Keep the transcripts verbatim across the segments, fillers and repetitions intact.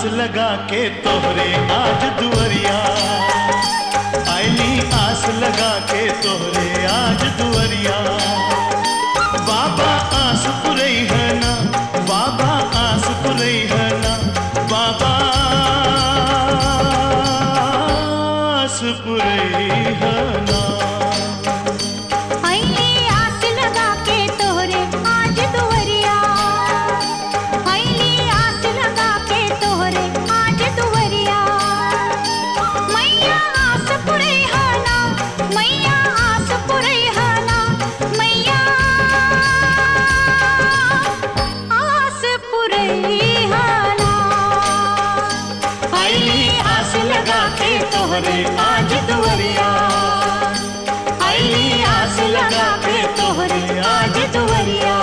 लगा के तोहरे आज दुवरिया, आईली आस लगा के तोहरे आज दुवरिया। बाबा आस पुरई है ना, बाबा आस पुरई है ना, बाबा आस पुरई है ना। तोहरे आज दुवरिया, आईली आस लगा के तोहरे आज दुवरिया।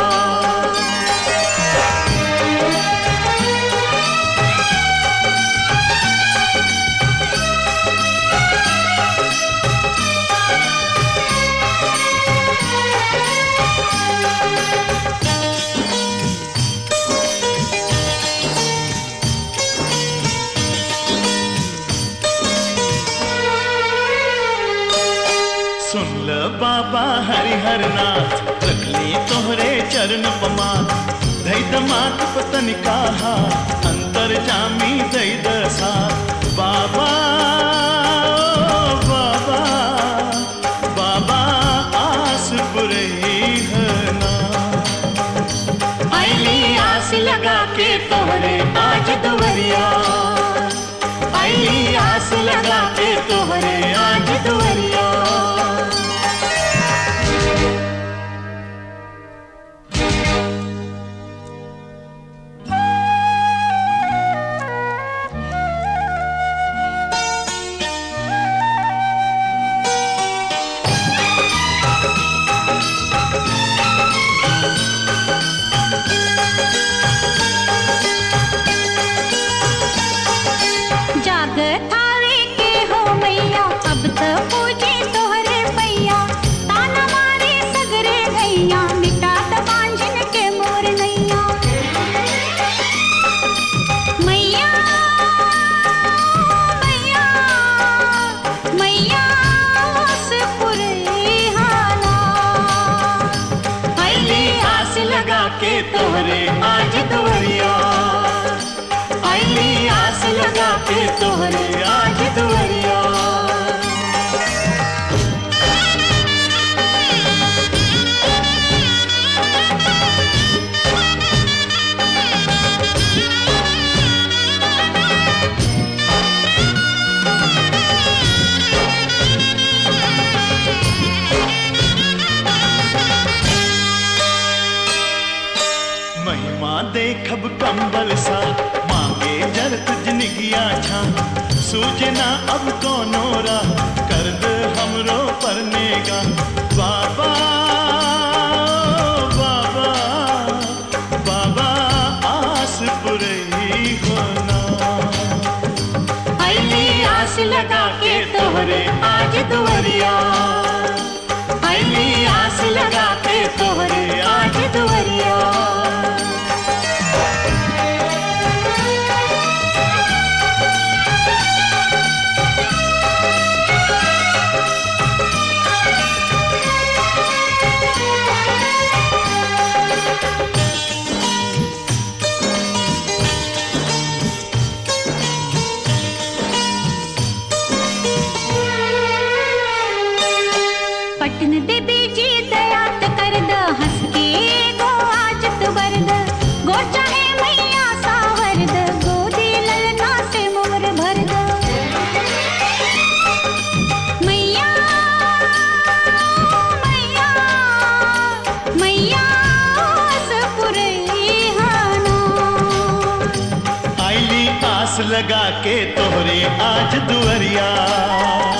सुन ल बाबा हरिहर नाथ, रखली तोहरे चरण पमात। धई दमात पतन कहा अंतर जामी दई दसा। बाबा बाबा बाबा आस पुरई है ना, आईली आस लगा के तोहरे आज दुवरिया, आईली आस लगा के तोहरे आज दुवरिया। थावे के हो मैया अब तो पूजे तोहरे पैया। ताना मारे सगरे गैया, मिटा त बांझन के मोर नैया। मैया मैया मैया आस पुरई हाना, आईली आस लगा के तोहरे आज दुवरिया, आईली आस लगा के तोहरे आज दुवरिया। महिमा देखब कंबल सा, मांगे जरत जिनगिया छा। सूझना अब कोनो राह, कर दे हमरो परनेगा। बाबा बाबा बाबा आस पुरई होना, आईली आस लगा के तोहरे आज दुवरिया, आईली आस लगा के तोहरे आज दुवरिया। पटन देवी जी दयात कर द, हंस के गो आज तो बरद। गो चाहे मैया सावर द, गोदी ललना से मोर भर द। मैया मैया मैया आस पुरई हाना, आईली आस लगा के तोहरे आज दुवरिया।